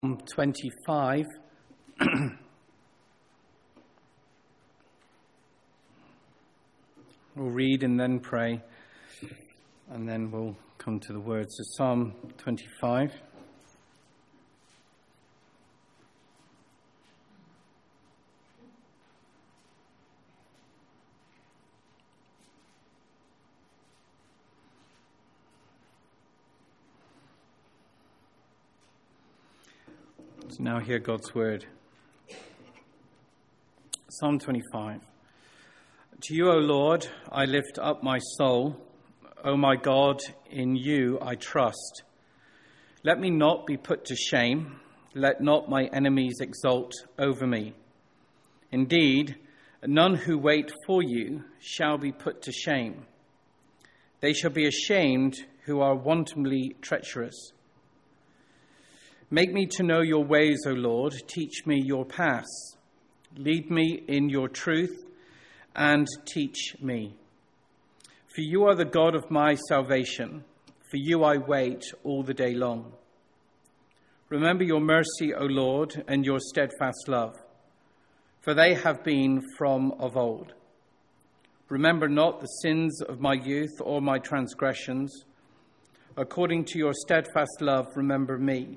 25. We'll read and then pray, and then we'll come to the words of Psalm 25. So now hear God's word. Psalm 25. To you, O Lord, I lift up my soul. O my God, in you I trust. Let me not be put to shame. Let not my enemies exult over me. Indeed, none who wait for you shall be put to shame. They shall be ashamed who are wantonly treacherous. Make me to know your ways, O Lord. Teach me your paths. Lead me in your truth and teach me. For you are the God of my salvation. For you I wait all the day long. Remember your mercy, O Lord, and your steadfast love, for they have been from of old. Remember not the sins of my youth or my transgressions. According to your steadfast love, remember me.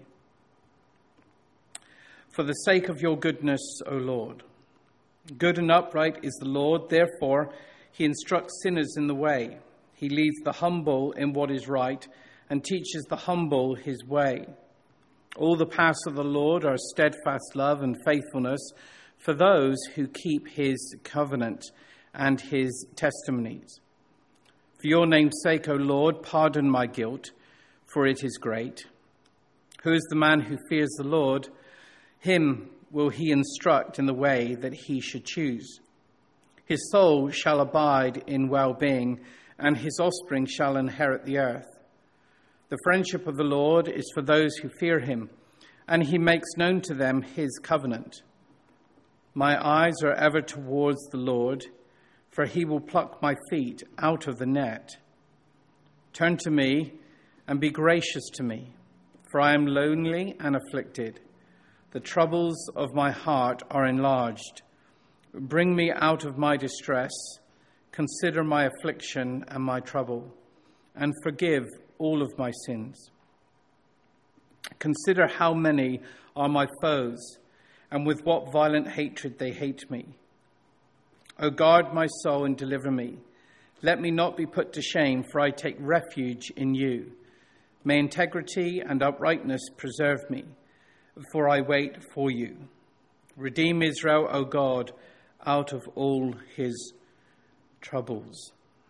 For the sake of your goodness, O Lord. Good and upright is the Lord, therefore he instructs sinners in the way. He leads the humble in what is right and teaches the humble his way. All the paths of the Lord are steadfast love and faithfulness for those who keep his covenant and his testimonies. For your name's sake, O Lord, pardon my guilt, for it is great. Who is the man who fears the Lord? Him will he instruct in the way that he should choose. His soul shall abide in well-being, and his offspring shall inherit the earth. The friendship of the Lord is for those who fear him, and he makes known to them his covenant. My eyes are ever towards the Lord, for he will pluck my feet out of the net. Turn to me and be gracious to me, for I am lonely and afflicted. The troubles of my heart are enlarged. Bring me out of my distress. Consider my affliction and my trouble, and forgive all of my sins. Consider how many are my foes, and with what violent hatred they hate me. O guard my soul and deliver me. Let me not be put to shame, for I take refuge in you. May integrity and uprightness preserve me, for I wait for you. Redeem Israel, O God, out of all his troubles.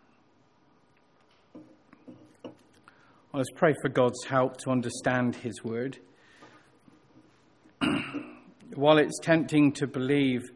Well, let's pray for God's help to understand his word. While it's tempting to believe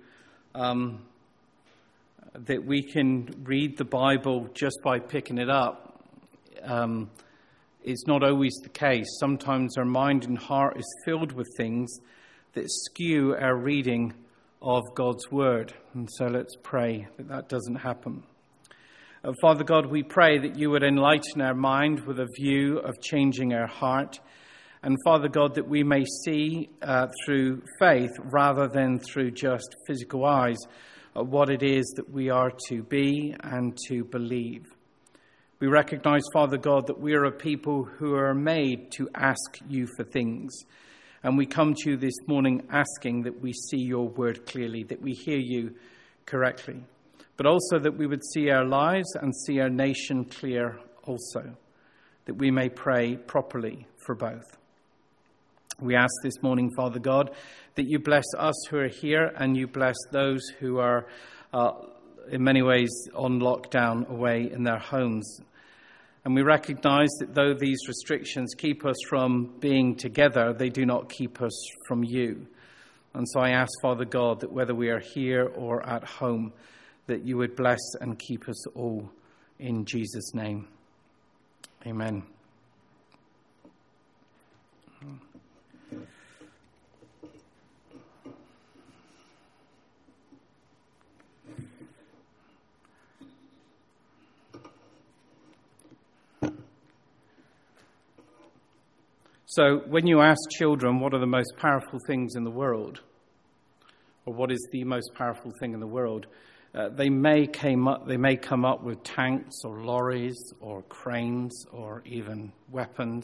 that we can read the Bible just by picking it up, it's not always the case. Sometimes our mind and heart is filled with things that skew our reading of God's word. And so let's pray that that doesn't happen. Father God, we pray that you would enlighten our mind with a view of changing our heart. And Father God, that we may see through faith rather than through just physical eyes what it is that we are to be and to believe. We recognize, Father God, that we are a people who are made to ask you for things. And we come to you this morning asking that we see your word clearly, that we hear you correctly, but also that we would see our lives and see our nation clear also, that we may pray properly for both. We ask this morning, Father God, that you bless us who are here and you bless those who are in many ways on lockdown away in their homes. And we recognize that though these restrictions keep us from being together, they do not keep us from you. And so I ask, Father God, that whether we are here or at home, that you would bless and keep us all in Jesus' name. Amen. So when you ask children what are the most powerful things in the world, or what is the most powerful thing in the world, they may come up with tanks or lorries or cranes or even weapons.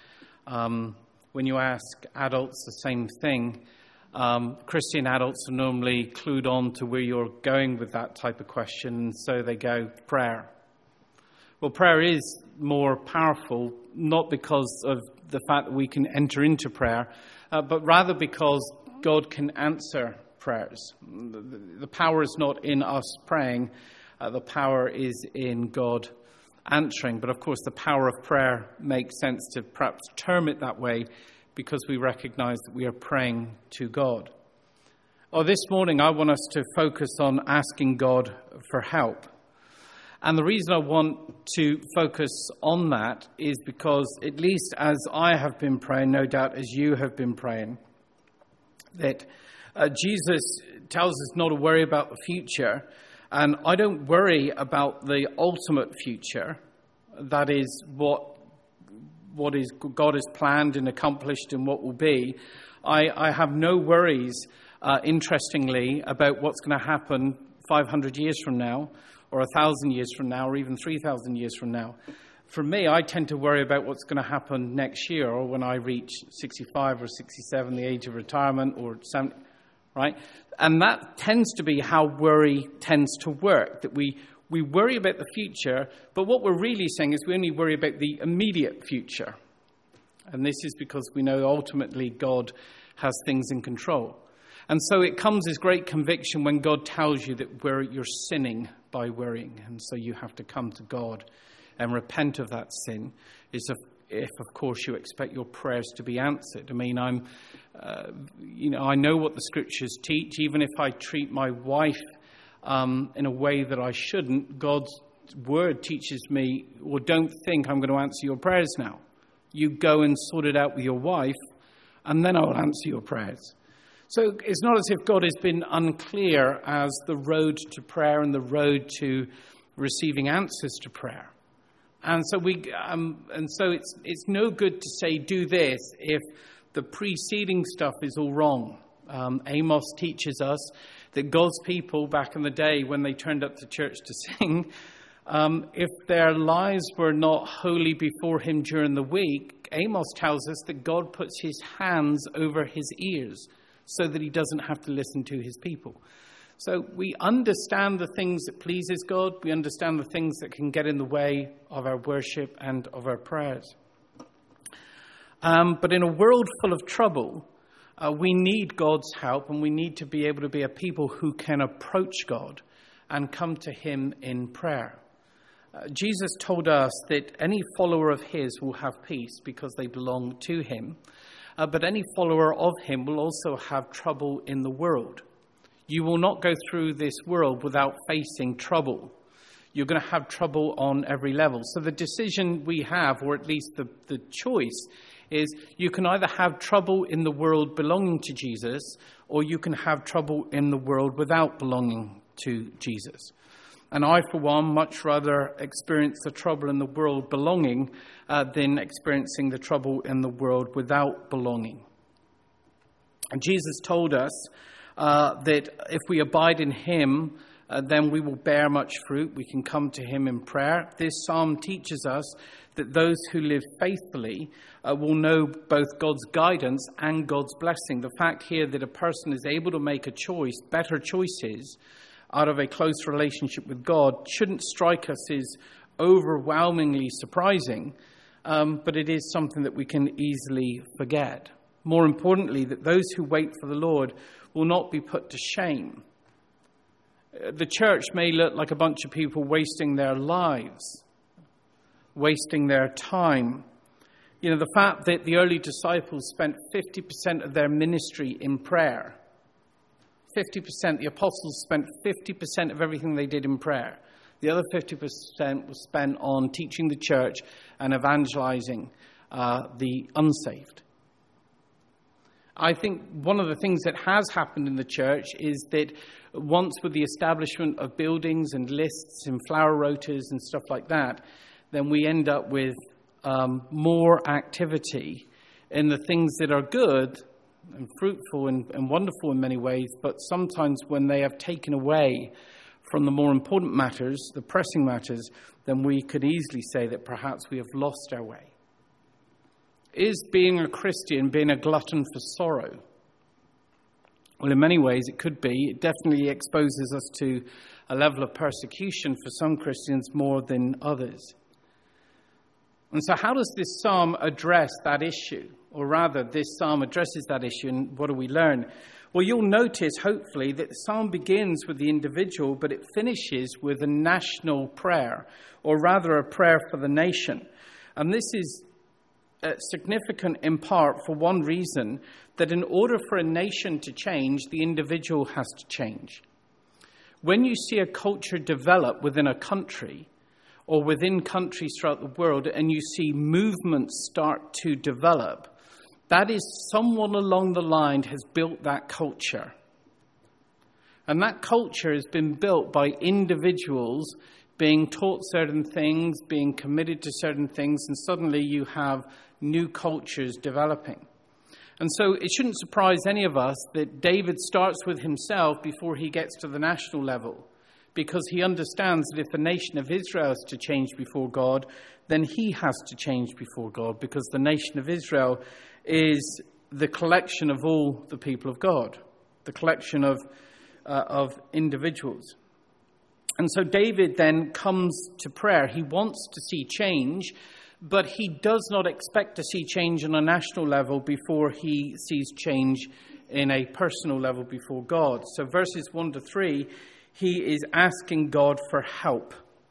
When you ask adults the same thing, Christian adults are normally clued on to where you're going with that type of question, and so they go, prayer. Well, prayer is more powerful, not because of the fact that we can enter into prayer, but rather because God can answer prayers. The power is not in us praying, the power is in God answering. But of course, the power of prayer makes sense to perhaps term it that way because we recognize that we are praying to God. This morning, I want us to focus on asking God for help. And the reason I want to focus on that is because, at least as I have been praying, no doubt as you have been praying, that Jesus tells us not to worry about the future. And I don't worry about the ultimate future. That is what God has planned and accomplished and what will be. I have no worries, interestingly, about what's going to happen 500 years from now, or 1,000 years from now, or even 3,000 years from now. For me, I tend to worry about what's going to happen next year, or when I reach 65 or 67, the age of retirement, or 70, right? And that tends to be how worry tends to work, that we worry about the future, but what we're really saying is we only worry about the immediate future. And this is because we know ultimately God has things in control. And so it comes as great conviction when God tells you that you're sinning by worrying. And so you have to come to God and repent of that sin, if of course you expect your prayers to be answered. I mean, I know what the scriptures teach. Even if I treat my wife in a way that I shouldn't, God's word teaches me, well, don't think I'm going to answer your prayers now. You go and sort it out with your wife, and then I'll answer your prayers. So it's not as if God has been unclear as the road to prayer and the road to receiving answers to prayer. And so it's no good to say do this if the preceding stuff is all wrong. Amos teaches us that God's people back in the day when they turned up to church to sing, if their lives were not holy before him during the week, Amos tells us that God puts his hands over his ears so that he doesn't have to listen to his people. So we understand the things that pleases God. We understand the things that can get in the way of our worship and of our prayers. But in a world full of trouble, we need God's help, and we need to be able to be a people who can approach God and come to him in prayer. Jesus told us that any follower of his will have peace because they belong to him. But any follower of him will also have trouble in the world. You will not go through this world without facing trouble. You're going to have trouble on every level. So the decision we have, or at least the choice, is you can either have trouble in the world belonging to Jesus, or you can have trouble in the world without belonging to Jesus. And I, for one, much rather experience the trouble in the world belonging than experiencing the trouble in the world without belonging. And Jesus told us that if we abide in him, then we will bear much fruit. We can come to him in prayer. This psalm teaches us that those who live faithfully will know both God's guidance and God's blessing. The fact here that a person is able to make a choice, better choices, out of a close relationship with God shouldn't strike us as overwhelmingly surprising, but it is something that we can easily forget. More importantly, that those who wait for the Lord will not be put to shame. The church may look like a bunch of people wasting their lives, wasting their time. You know, the fact that the early disciples spent 50% of their ministry in prayer. 50%, the apostles spent 50% of everything they did in prayer. The other 50% was spent on teaching the church and evangelizing the unsaved. I think one of the things that has happened in the church is that once with the establishment of buildings and lists and flower rotas and stuff like that, then we end up with more activity in the things that are good and fruitful and wonderful in many ways, but sometimes when they have taken away from the more important matters, the pressing matters, then we could easily say that perhaps we have lost our way. Is being a Christian being a glutton for sorrow? Well, in many ways it could be. It definitely exposes us to a level of persecution for some Christians more than others. And so how does this psalm address that issue? Or rather, this psalm addresses that issue, and what do we learn? Well, you'll notice, hopefully, that the psalm begins with the individual, but it finishes with a national prayer, or rather a prayer for the nation. And this is significant in part for one reason, that in order for a nation to change, the individual has to change. When you see a culture develop within a country, or within countries throughout the world, and you see movements start to develop, that is someone along the line has built that culture. And that culture has been built by individuals being taught certain things, being committed to certain things, and suddenly you have new cultures developing. And so it shouldn't surprise any of us that David starts with himself before he gets to the national level, because he understands that if the nation of Israel is to change before God, then he has to change before God, because the nation of Israel is the collection of all the people of God, the collection of individuals. And so David then comes to prayer. He wants to see change, but he does not expect to see change on a national level before he sees change in a personal level before God. So verses 1 to 3, he is asking God for help,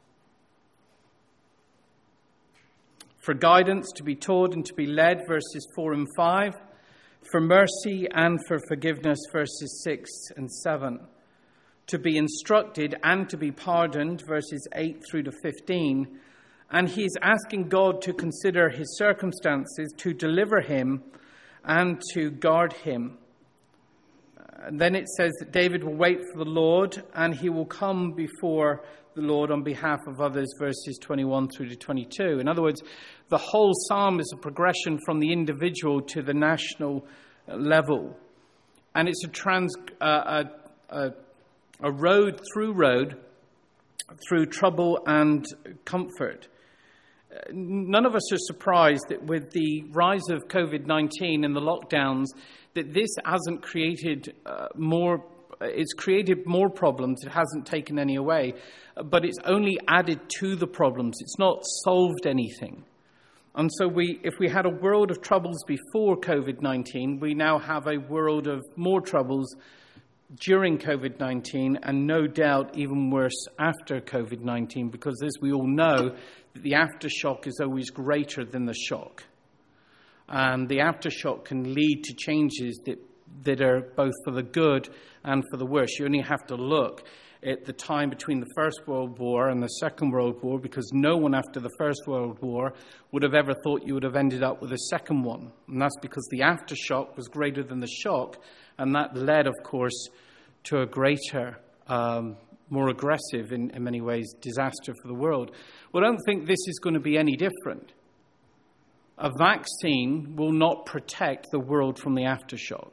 for guidance, to be taught and to be led, verses 4 and 5, for mercy and for forgiveness, verses 6 and 7, to be instructed and to be pardoned, verses 8 through to 15, and he is asking God to consider his circumstances, to deliver him and to guard him. And then it says that David will wait for the Lord, and he will come before the Lord on behalf of others, verses 21 through to 22. In other words, the whole psalm is a progression from the individual to the national level. And it's a road through trouble and comfort. None of us are surprised that with the rise of COVID-19 and the lockdowns, that this hasn't created it's created more problems. It hasn't taken any away, but it's only added to the problems. It's not solved anything. And so if we had a world of troubles before COVID-19, we now have a world of more troubles during COVID-19, and no doubt even worse after COVID-19, because as we all know, the aftershock is always greater than the shock. And the aftershock can lead to changes that are both for the good and for the worse. You only have to look at the time between the First World War and the Second World War, because no one after the First World War would have ever thought you would have ended up with a second one. And that's because the aftershock was greater than the shock, and that led, of course, to a greater, more aggressive, in many ways, disaster for the world. Well, I don't think this is going to be any different. A vaccine will not protect the world from the aftershock.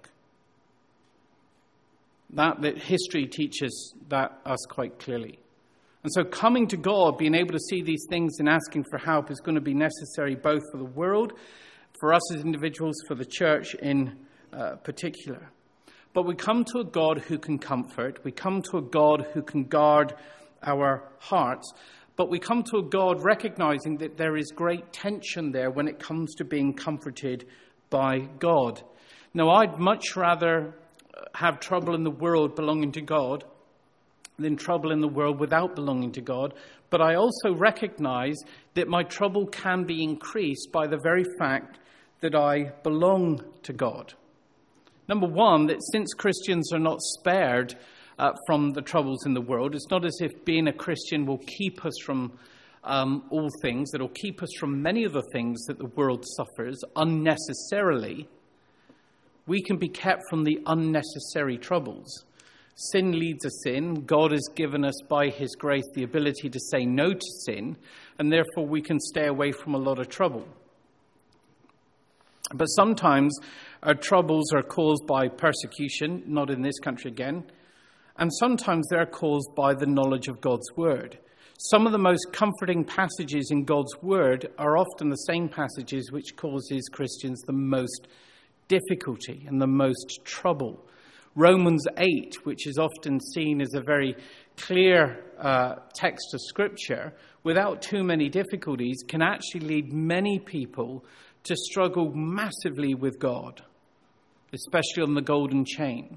That history teaches us quite clearly. And so coming to God, being able to see these things and asking for help is going to be necessary both for the world, for us as individuals, for the church in particular. But we come to a God who can comfort. We come to a God who can guard our hearts. But we come to a God recognizing that there is great tension there when it comes to being comforted by God. Now, I'd much rather have trouble in the world belonging to God than trouble in the world without belonging to God. But I also recognize that my trouble can be increased by the very fact that I belong to God. Number one, that since Christians are not spared from the troubles in the world, it's not as if being a Christian will keep us from all things. It'll keep us from many of the things that the world suffers unnecessarily. We can be kept from the unnecessary troubles. Sin leads us in. God has given us by his grace the ability to say no to sin, and therefore we can stay away from a lot of trouble. But sometimes our troubles are caused by persecution, not in this country again, and sometimes they're caused by the knowledge of God's word. Some of the most comforting passages in God's word are often the same passages which causes Christians the most difficulty and the most trouble. Romans 8, which is often seen as a very clear text of Scripture, without too many difficulties, can actually lead many people to struggle massively with God, especially on the golden chain.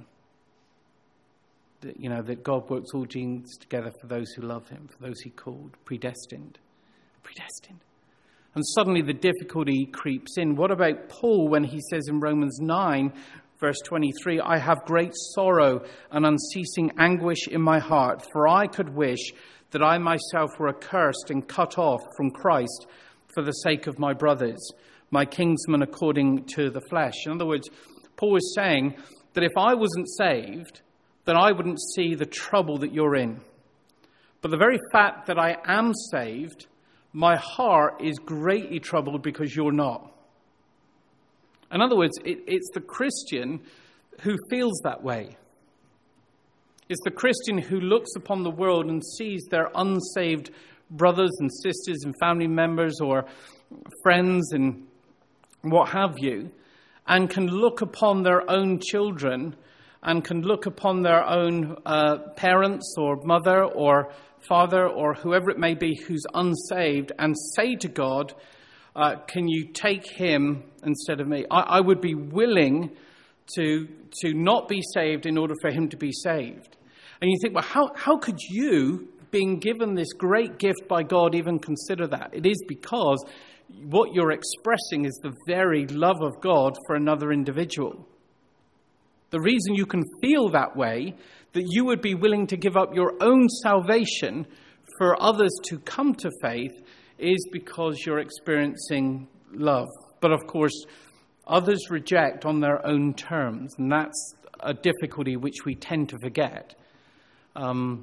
That God works all things together for those who love him, for those he called, predestined. And suddenly the difficulty creeps in. What about Paul when he says in Romans 9, verse 23, I have great sorrow and unceasing anguish in my heart, for I could wish that I myself were accursed and cut off from Christ for the sake of my brothers, my kinsmen according to the flesh. In other words, Paul is saying that if I wasn't saved, then I wouldn't see the trouble that you're in. But the very fact that I am saved, my heart is greatly troubled because you're not. In other words, it's the Christian who feels that way. It's the Christian who looks upon the world and sees their unsaved brothers and sisters and family members or friends and what have you, and can look upon their own children and can look upon their own parents or mother or father or whoever it may be who's unsaved and say to God, can you take him instead of me? I would be willing to not be saved in order for him to be saved. And you think, well, how could you, being given this great gift by God, even consider that? It is because what you're expressing is the very love of God for another individual. The reason you can feel that way, that you would be willing to give up your own salvation for others to come to faith, is because you're experiencing love. But of course, others reject on their own terms, and that's a difficulty which we tend to forget. And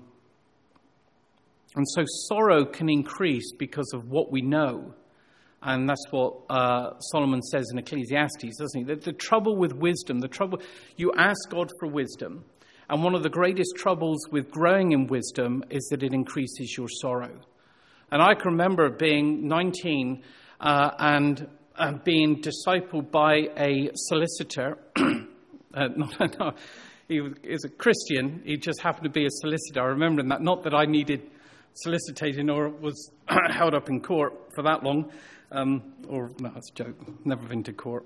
so sorrow can increase because of what we know. And that's what Solomon says in Ecclesiastes, doesn't he? The trouble with wisdom, you ask God for wisdom. And one of the greatest troubles with growing in wisdom is that it increases your sorrow. And I can remember being 19 and being discipled by a solicitor. He was a Christian. He just happened to be a solicitor. I remember that. Not that I needed soliciting or was held up in court for that long. No, that's a joke. Never been to court.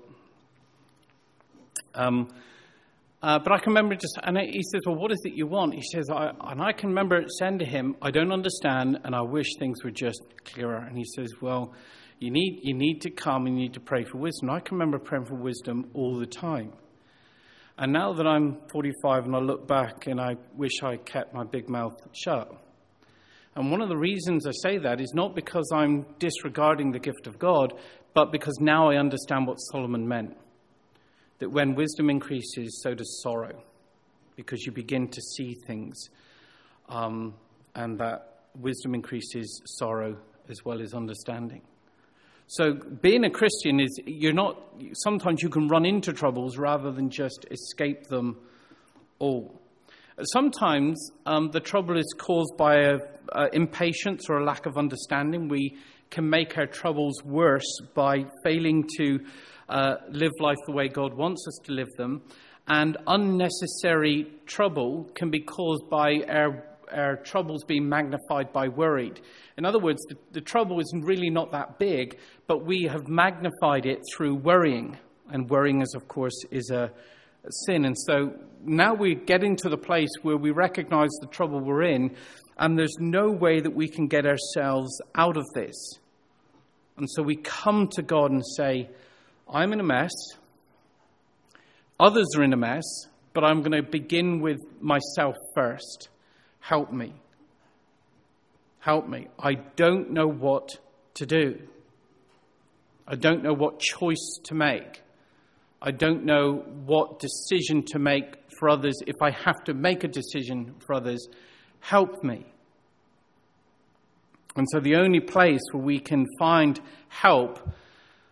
But I can remember and he says, well, what is it you want? He says, and I can remember saying to him, I don't understand, and I wish things were just clearer. And he says, well, you need to come and you need to pray for wisdom. And I can remember praying for wisdom all the time. And now that I'm 45 and I look back and I wish I kept my big mouth shut. And one of the reasons I say that is not because I'm disregarding the gift of God, but because now I understand what Solomon meant. That when wisdom increases, so does sorrow. Because you begin to see things. And that wisdom increases sorrow as well as understanding. So being a Christian is, sometimes you can run into troubles rather than just escape them all. Sometimes the trouble is caused by impatience or a lack of understanding. We can make our troubles worse by failing to live life the way God wants us to live them. And unnecessary trouble can be caused by our troubles being magnified by worried. In other words, the trouble is really not that big, but we have magnified it through worrying. And worrying, of course, is a sin. And so now we're getting to the place where we recognize the trouble we're in, and there's no way that we can get ourselves out of this. And so we come to God and say, I'm in a mess. Others are in a mess, but I'm going to begin with myself first. Help me. Help me. I don't know what to do. I don't know what choice to make. I don't know what decision to make for others. If I have to make a decision for others, help me. And so the only place where we can find help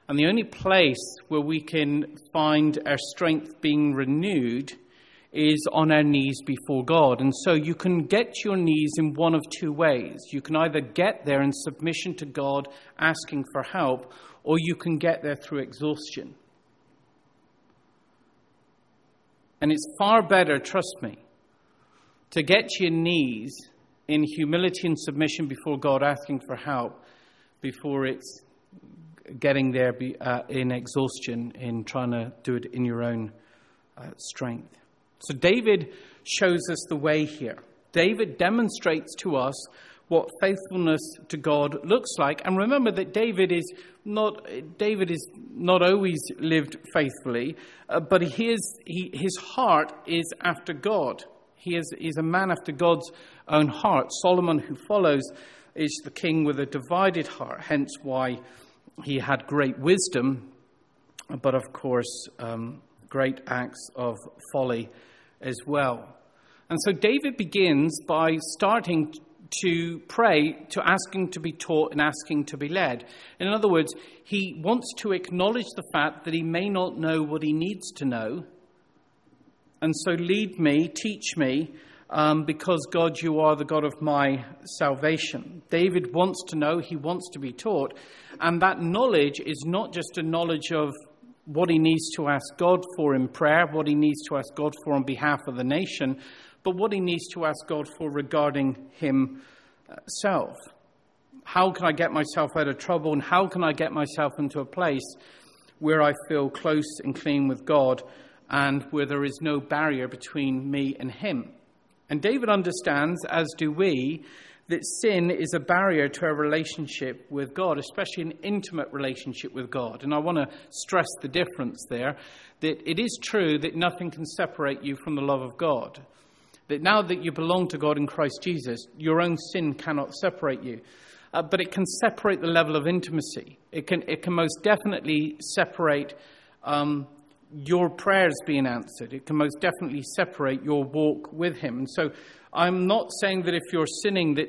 And the only place where we can find our strength being renewed is on our knees before God. And so you can get to your knees in one of two ways. You can either get there in submission to God, asking for help, or you can get there through exhaustion. And it's far better, trust me, to get to your knees in humility and submission before God, asking for help, before it's getting there in exhaustion, in trying to do it in your own strength. So David shows us the way here. David demonstrates to us what faithfulness to God looks like. And remember that David is not always lived faithfully, but his heart is after God. He is a man after God's own heart. Solomon, who follows, is the king with a divided heart, hence why he had great wisdom, but of course, great acts of folly as well. And so David begins by starting to pray, to asking to be taught and asking to be led. In other words, he wants to acknowledge the fact that he may not know what he needs to know. And so lead me, teach me, because God, you are the God of my salvation. David wants to know, he wants to be taught. And that knowledge is not just a knowledge of what he needs to ask God for in prayer, what he needs to ask God for on behalf of the nation, but what he needs to ask God for regarding himself. How can I get myself out of trouble, and how can I get myself into a place where I feel close and clean with God and where there is no barrier between me and him? And David understands, as do we, that sin is a barrier to our relationship with God, especially an intimate relationship with God. And I want to stress the difference there, that it is true that nothing can separate you from the love of God. That now that you belong to God in Christ Jesus, your own sin cannot separate you. But it can separate the level of intimacy. It can most definitely separate your prayers being answered. It can most definitely separate your walk with him. And so I'm not saying that if you're sinning that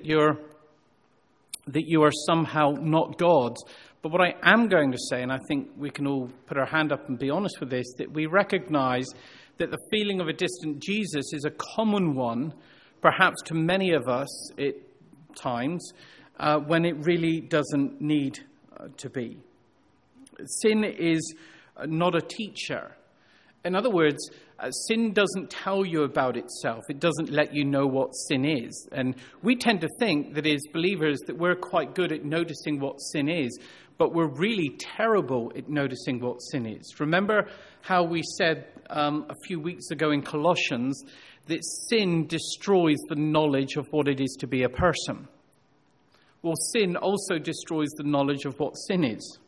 you are somehow not God's. But what I am going to say, and I think we can all put our hand up and be honest with this, that we recognize that the feeling of a distant Jesus is a common one, perhaps to many of us at times, when it really doesn't need to be. Sin is not a teacher. In other words, sin doesn't tell you about itself. It doesn't let you know what sin is. And we tend to think that as believers that we're quite good at noticing what sin is, but we're really terrible at noticing what sin is. Remember how we said a few weeks ago in Colossians that sin destroys the knowledge of what it is to be a person. Well, sin also destroys the knowledge of what sin is.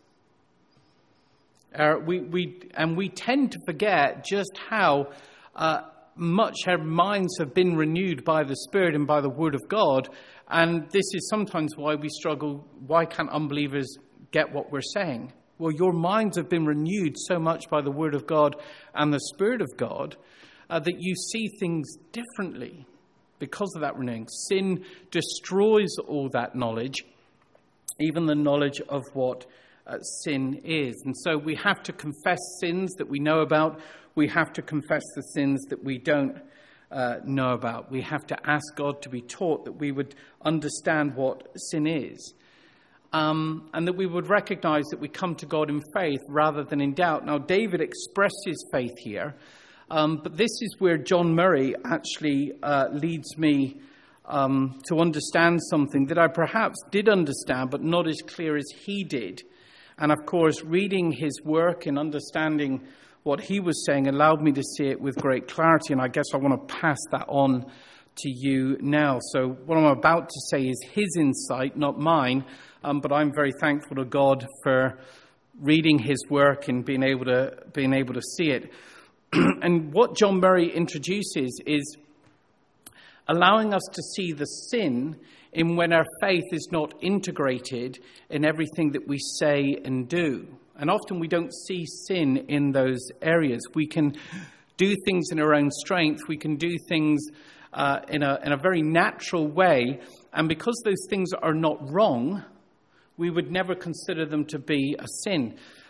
We tend to forget just how much our minds have been renewed by the Spirit and by the Word of God. And this is sometimes why we struggle. Why can't unbelievers get what we're saying? Well, your minds have been renewed so much by the Word of God and the Spirit of God that you see things differently because of that renewing. Sin destroys all that knowledge, even the knowledge of what sin is. And so we have to confess sins that we know about. We have to confess the sins that we don't know about. We have to ask God to be taught, that we would understand what sin is. And that we would recognize that we come to God in faith rather than in doubt. Now, David expressed his faith here, but this is where John Murray actually leads me to understand something that I perhaps did understand, but not as clear as he did. And of course, reading his work and understanding what he was saying allowed me to see it with great clarity. And I guess I want to pass that on to you now. So what I'm about to say is his insight, not mine. But I'm very thankful to God for reading his work and being able to see it. And what John Murray introduces is allowing us to see the sin in when our faith is not integrated in everything that we say and do. And often we don't see sin in those areas. We can do things in our own strength. We can do things in a very natural way. And because those things are not wrong, we would never consider them to be a sin.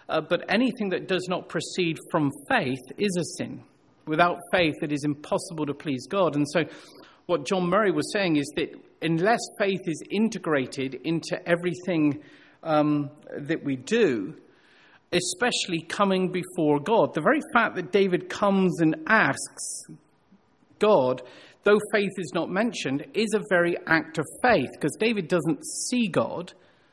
but anything that does not proceed from faith is a sin. Without faith, it is impossible to please God. And so what John Murray was saying is that unless faith is integrated into everything that we do, especially coming before God, the very fact that David comes and asks God, though faith is not mentioned, is a very act of faith, because David doesn't see God.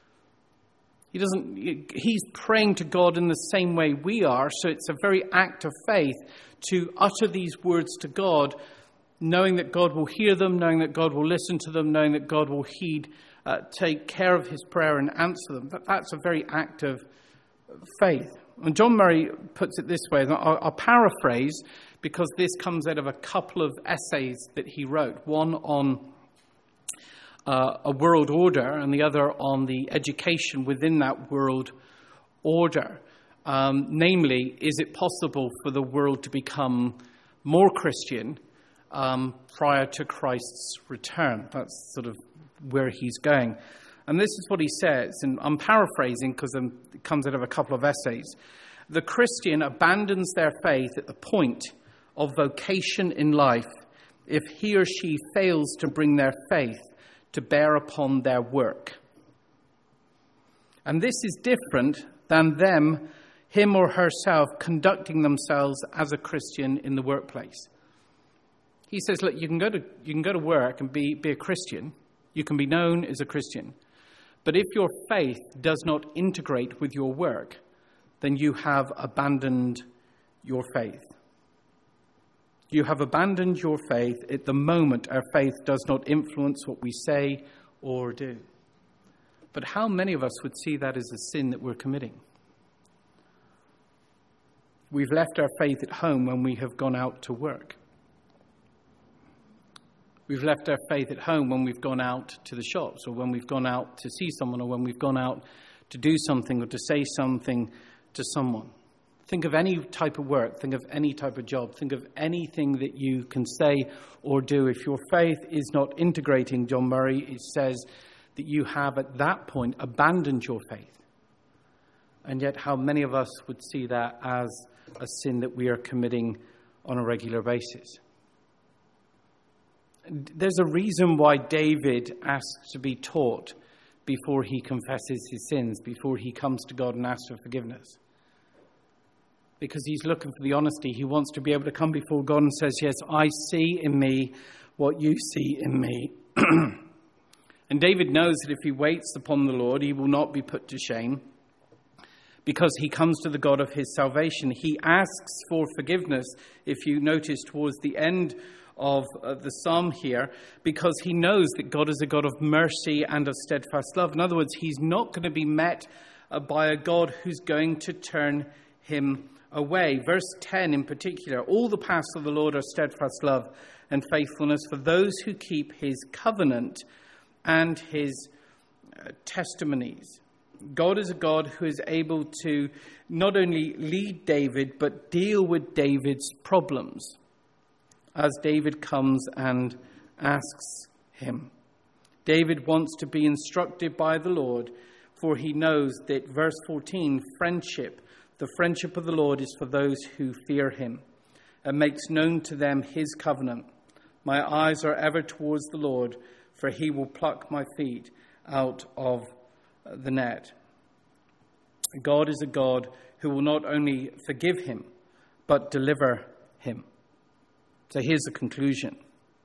He's praying to God in the same way we are, so it's a very act of faith to utter these words to God, knowing that God will hear them, knowing that God will listen to them, knowing that God will take care of his prayer and answer them. That's a very act of faith. And John Murray puts it this way, and I'll paraphrase, because this comes out of a couple of essays that he wrote, one on a world order and the other on the education within that world order. Namely, is it possible for the world to become more Christian prior to Christ's return? That's sort of where he's going. And this is what he says, and I'm paraphrasing because it comes out of a couple of essays. The Christian abandons their faith at the point of vocation in life if he or she fails to bring their faith to bear upon their work. And this is different than him or herself, conducting themselves as a Christian in the workplace. He says, look, you can go to work and be a Christian. You can be known as a Christian. But if your faith does not integrate with your work, then you have abandoned your faith. You have abandoned your faith at the moment our faith does not influence what we say or do. But how many of us would see that as a sin that we're committing? We've left our faith at home when we have gone out to work. We've left our faith at home when we've gone out to the shops, or when we've gone out to see someone, or when we've gone out to do something or to say something to someone. Think of any type of work, think of any type of job, think of anything that you can say or do. If your faith is not integrating, John Murray, it says that you have at that point abandoned your faith. And yet how many of us would see that as a sin that we are committing on a regular basis? There's a reason why David asks to be taught before he confesses his sins, before he comes to God and asks for forgiveness. Because he's looking for the honesty. He wants to be able to come before God and says, yes, I see in me what you see in me. And David knows that if he waits upon the Lord, he will not be put to shame, because he comes to the God of his salvation. He asks for forgiveness, if you notice towards the end of the psalm here, because he knows that God is a God of mercy and of steadfast love. In other words, he's not going to be met by a God who's going to turn him away. Verse 10 in particular, all the paths of the Lord are steadfast love and faithfulness for those who keep his covenant and his testimonies. God is a God who is able to not only lead David, but deal with David's problems as David comes and asks him. David wants to be instructed by the Lord, for he knows that, verse 14, the friendship of the Lord is for those who fear him, and makes known to them his covenant. My eyes are ever towards the Lord, for he will pluck my feet out of the net. God is a God who will not only forgive him, but deliver him. So here's the conclusion.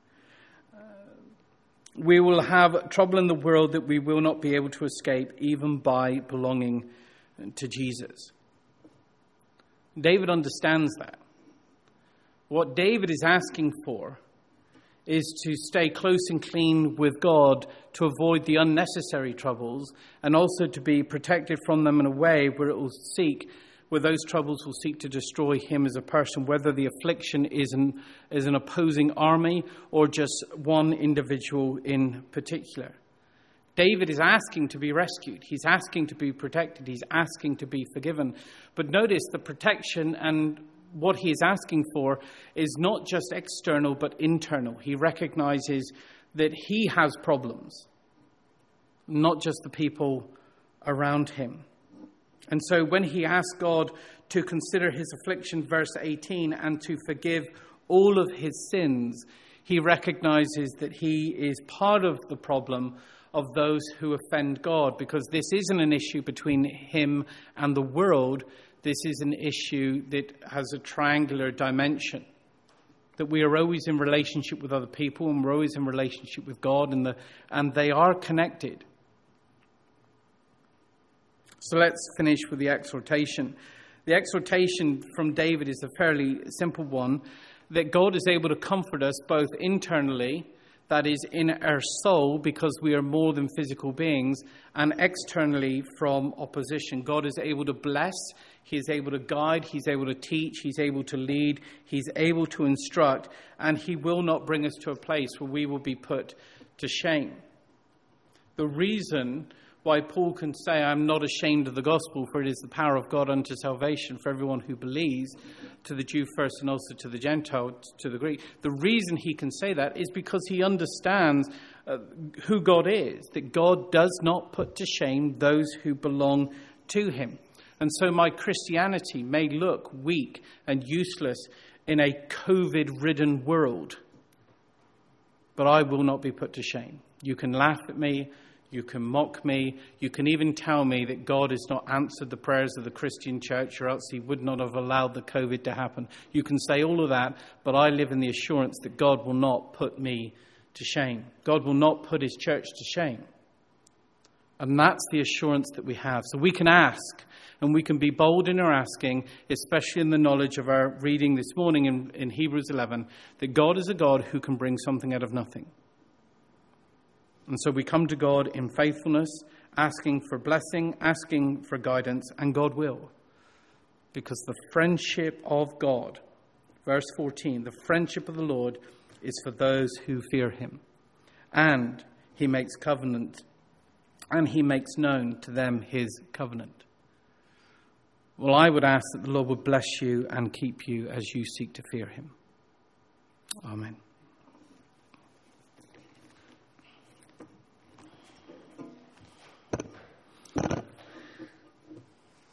We will have trouble in the world that we will not be able to escape, even by belonging to Jesus. David understands that. What David is asking for is to stay close and clean with God, to avoid the unnecessary troubles, and also to be protected from them in a way where those troubles will seek to destroy him as a person, whether the affliction is an opposing army or just one individual in particular. David is asking to be rescued. He's asking to be protected. He's asking to be forgiven. But notice the protection and what he is asking for is not just external, but internal. He recognizes that he has problems, not just the people around him. And so when he asked God to consider his affliction, verse 18, and to forgive all of his sins, he recognizes that he is part of the problem of those who offend God, because this isn't an issue between him and the world. This is an issue that has a triangular dimension, that we are always in relationship with other people and we're always in relationship with God, and they are connected. So let's finish with the exhortation. The exhortation from David is a fairly simple one, that God is able to comfort us both internally, that is in our soul, because we are more than physical beings, and externally from opposition. God is able to bless, he is able to guide, he's able to teach, he's able to lead, he's able to instruct, and he will not bring us to a place where we will be put to shame. The reason why Paul can say, I'm not ashamed of the gospel, for it is the power of God unto salvation for everyone who believes, to the Jew first and also to the Gentile, to the Greek. The reason he can say that is because he understands who God is, that God does not put to shame those who belong to him. And so my Christianity may look weak and useless in a COVID-ridden world, but I will not be put to shame. You can laugh at me, you can mock me, you can even tell me that God has not answered the prayers of the Christian church, or else he would not have allowed the COVID to happen. You can say all of that, but I live in the assurance that God will not put me to shame. God will not put his church to shame. And that's the assurance that we have. So we can ask, and we can be bold in our asking, especially in the knowledge of our reading this morning in Hebrews 11, that God is a God who can bring something out of nothing. And so we come to God in faithfulness, asking for blessing, asking for guidance, and God will. Because the friendship of God, verse 14, the friendship of the Lord is for those who fear him. And he makes covenant, and he makes known to them his covenant. Well, I would ask that the Lord would bless you and keep you as you seek to fear him. Amen.